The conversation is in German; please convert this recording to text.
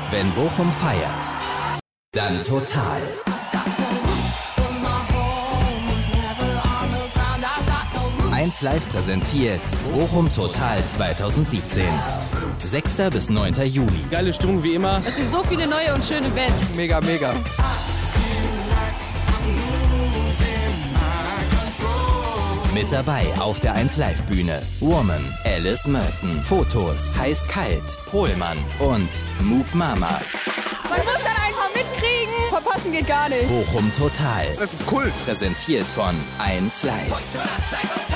Wenn Bochum feiert, dann total. 1Live präsentiert Bochum Total 2017. 6. bis 9. Juli. Geile Stimmung wie immer. Es sind so viele neue und schöne Bands. Mega, mega. Mit dabei auf der 1Live Bühne Woman, Alice Merton, Fotos, Heiß Kalt, Pohlmann und Mook Mama. Man muss dann einfach mitkriegen. Verpassen geht gar nicht. Bochum Total. Das ist Kult. Präsentiert von 1Live.